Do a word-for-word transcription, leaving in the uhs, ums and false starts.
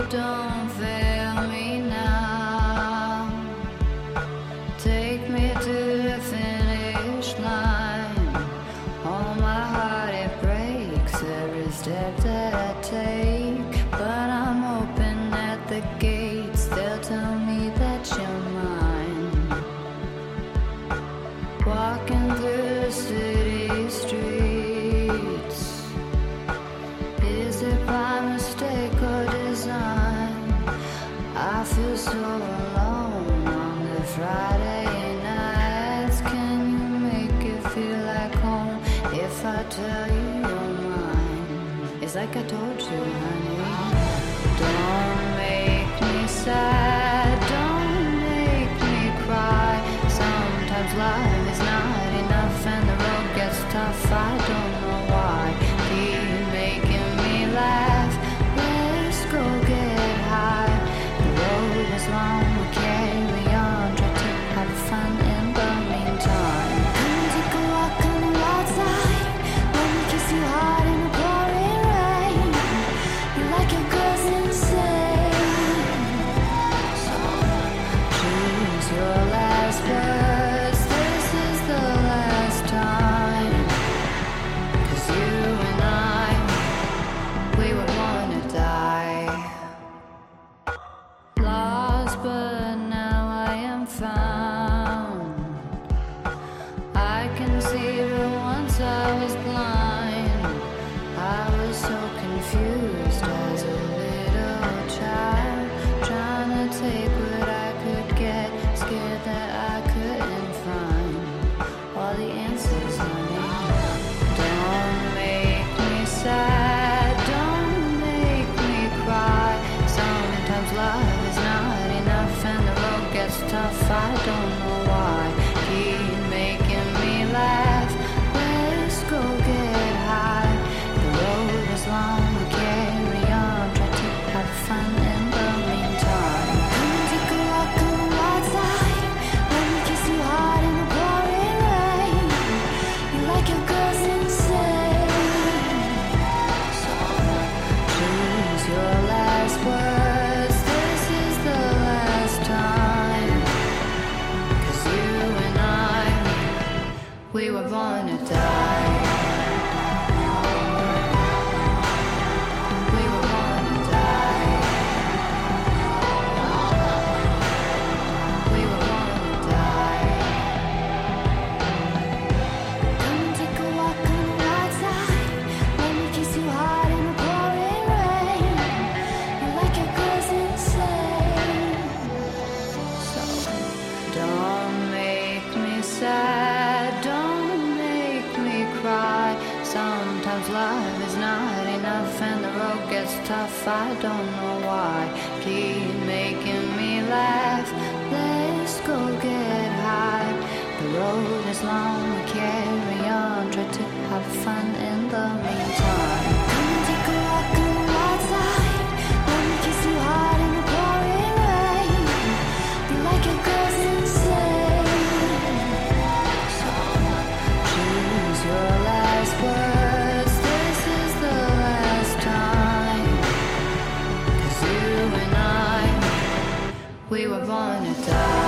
Don't fail me now. Take me to the finish line. Oh, my heart, it breaks every step that I take. But I'm hoping at the gates they'll tell me that you're mine. Walking through the city streets, is it by mistake or design? I feel so alone on the Friday nights. Can you make it feel like home if I tell you you're mine? It's like I told you, honey. Don't make me sad, don't make me cry. Sometimes life is not enough and the road gets tough. I don't know why. Keep making me laugh. Let's go get high. The road is long, we'll carry on. Try to have fun in the meantime. Come take a walk on the wild side. Let me kiss you hard in the pouring rain. You like your girls insane. So choose your last words. This is the last time. 'Cause you and I, we were born to die. Lost, but now I am found. I can see, but once I was blind. I was so confused as a little child, trying to take what I could get, scared that I couldn't find all the answers, honey. Don't make me sad, don't make me cry. Sometimes love is not enough and the road gets tough. I don't know why. Keep making me laugh. Let's go get high. The road is long, we carry on. Try to have fun in the meantime. Come take a walk on the wild side. Let me kiss you hard in the pouring rain. You like your girls insane. So choose your last words. This is the last time. 'Cause you and I, we were born to die. We were born to die. We were born to die. Come and take a walk on the wild side. Let me kiss you hard in the pouring rain. You like your girls insane. So don't make me sad, don't make me cry. Sometimes love is not enough and the road gets tough. I don't know why. Keep making me laugh. Let's go get high. The road is long, we carry on. Try to have fun in the meantime. Come and take a walk on the wild side. Let me kiss you hard in the pouring rain. You like your girls insane. So choose your last words. This is the last time. 'Cause you and I, we were born to die.